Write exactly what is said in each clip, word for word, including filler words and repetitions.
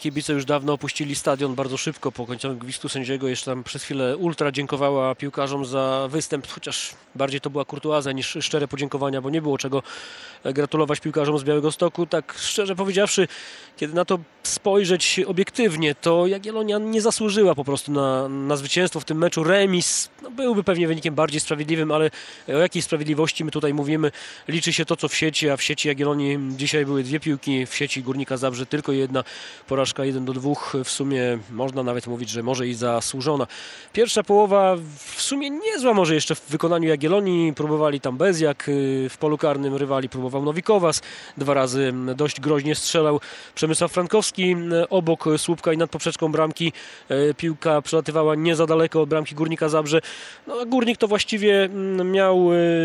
Kibice już dawno opuścili stadion bardzo szybko po końcowym gwizdku sędziego. Jeszcze tam przez chwilę ultra dziękowała piłkarzom za występ, chociaż bardziej to była kurtuazja niż szczere podziękowania, bo nie było czego gratulować piłkarzom z Białegostoku. Tak szczerze powiedziawszy, kiedy na to spojrzeć obiektywnie, to Jagiellonia nie zasłużyła po prostu na, na zwycięstwo w tym meczu. Remis no, byłby pewnie wynikiem bardziej sprawiedliwym, ale o jakiej sprawiedliwości my tutaj mówimy? Liczy się to, co w sieci, a w sieci Jagiellonii dzisiaj były dwie piłki, w sieci Górnika Zabrze tylko jedna porażka jeden do dwóch. W sumie można nawet mówić, że może i zasłużona. Pierwsza połowa w sumie niezła może jeszcze w wykonaniu Jagiellonii. Próbowali tam Bezjak, w polu karnym rywali próbował Nowikowas. Dwa razy dość groźnie strzelał Przemysław Frankowski obok słupka i nad poprzeczką bramki. Piłka przelatywała nie za daleko od bramki Górnika Zabrze. No, a Górnik to właściwie miał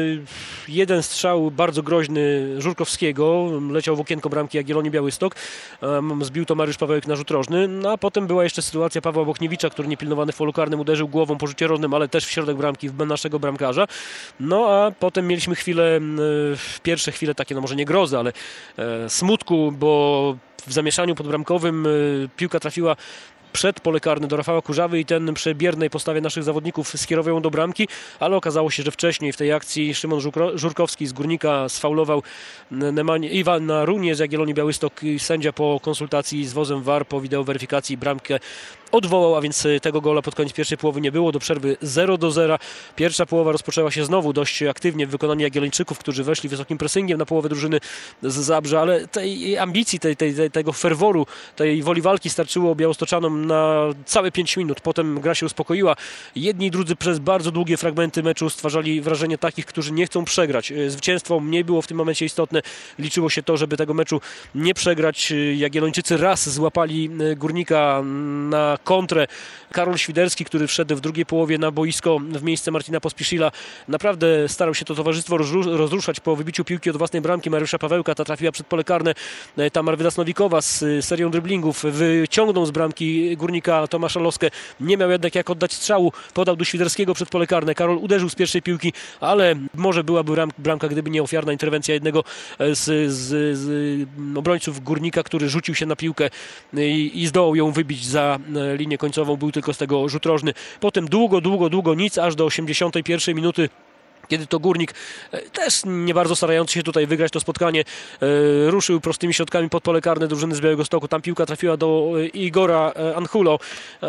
jeden strzał bardzo groźny Żurkowskiego. Leciał w okienko bramki Jagiellonii Białystok. Zbił to Mariusz Pawełek na rzut rożny. No, a potem była jeszcze sytuacja Pawła Bochniewicza, który niepilnowany w polu karnym uderzył głową po rzucie rożnym, ale też w środek bramki w naszego bramkarza. No a potem mieliśmy chwilę, pierwsze chwile takie, no może nie grozy, ale smutku, bo w zamieszaniu podbramkowym piłka trafiła przed pole karne do Rafała Kurzawy i ten przy biernej postawie naszych zawodników skierował ją do bramki, ale okazało się, że wcześniej w tej akcji Szymon Żurkowski z Górnika sfaulował Nemanja, Iwana Runię z Jagiellonii Białystok i sędzia po konsultacji z wozem V A R, po wideoweryfikacji bramkę odwołał, a więc tego gola pod koniec pierwszej połowy nie było. Do przerwy zero do zera. Pierwsza połowa rozpoczęła się znowu dość aktywnie w wykonaniu Jagiellończyków, którzy weszli wysokim pressingiem na połowę drużyny z Zabrze, ale tej ambicji, tej, tej, tej, tego ferworu, tej woli walki starczyło białostoczanom na całe pięć minut. Potem gra się uspokoiła. Jedni i drudzy przez bardzo długie fragmenty meczu stwarzali wrażenie takich, którzy nie chcą przegrać. Zwycięstwo mniej było w tym momencie istotne. Liczyło się to, żeby tego meczu nie przegrać. Jagiellończycy raz złapali Górnika na kontrę. Karol Świderski, który wszedł w drugiej połowie na boisko w miejsce Marcina Pospiszila, naprawdę starał się to towarzystwo rozruszać po wybiciu piłki od własnej bramki Mariusza Pawełka. Ta trafiła przed pole karne. Tamar Wydasnowikowa z serią dryblingów wyciągnął z bramki Górnika Tomasza Loskę. Nie miał jednak jak oddać strzału. Podał do Świderskiego przed pole karne. Karol uderzył z pierwszej piłki, ale może byłaby bramka, gdyby nie ofiarna interwencja jednego z, z, z obrońców Górnika, który rzucił się na piłkę i, i zdołał ją wybić za linię końcową. Był tylko z tego rzut rożny. Potem długo, długo, długo nic, aż do osiemdziesiątej pierwszej minuty, kiedy to Górnik, też nie bardzo starający się tutaj wygrać to spotkanie, ruszył prostymi środkami pod pole karne drużyny z Białegostoku. Tam piłka trafiła do Igora Angulo.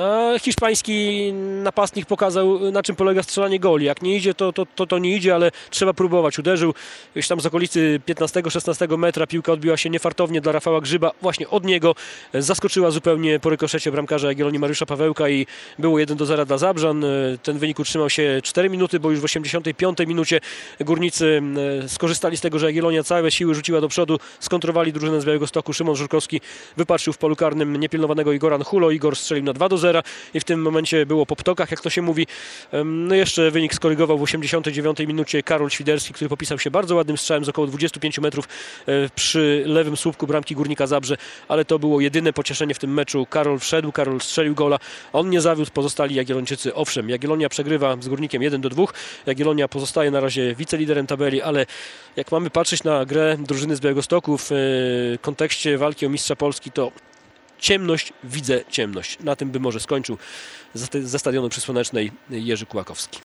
Hiszpański napastnik pokazał, na czym polega strzelanie goli. Jak nie idzie, to, to, to, to nie idzie, ale trzeba próbować. Uderzył gdzieś tam z okolicy piętnastego szesnastego metra. Piłka odbiła się niefartownie dla Rafała Grzyba. Właśnie od niego zaskoczyła zupełnie po rykoszecie bramkarza Jagiellonii Mariusza Pawełka i było jeden do zera dla Zabrzan. Ten wynik utrzymał się cztery minuty, bo już w osiemdziesiątej piątej minucie Górnicy skorzystali z tego, że Jagiellonia całe siły rzuciła do przodu, skontrowali drużynę z Białegostoku. Szymon Żurkowski wypatrzył w polu karnym niepilnowanego Igora Angulo. Igor strzelił na dwa do zera i w tym momencie było po ptokach, jak to się mówi. No jeszcze wynik skorygował w osiemdziesiątej dziewiątej minucie Karol Świderski, który popisał się bardzo ładnym strzałem z około dwudziestu pięciu metrów przy lewym słupku bramki Górnika Zabrze, ale to było jedyne pocieszenie w tym meczu. Karol wszedł, Karol strzelił gola. On nie zawiódł, pozostali Jagiellończycy owszem. Jagiellonia przegrywa z Górnikiem jeden do dwóch. Jagiellonia pozostaje na razie wiceliderem tabeli, ale jak mamy patrzeć na grę drużyny z Białegostoku w kontekście walki o mistrza Polski, to ciemność, widzę ciemność. Na tym by może skończył ze stadionu przy Słonecznej Jerzy Kułakowski.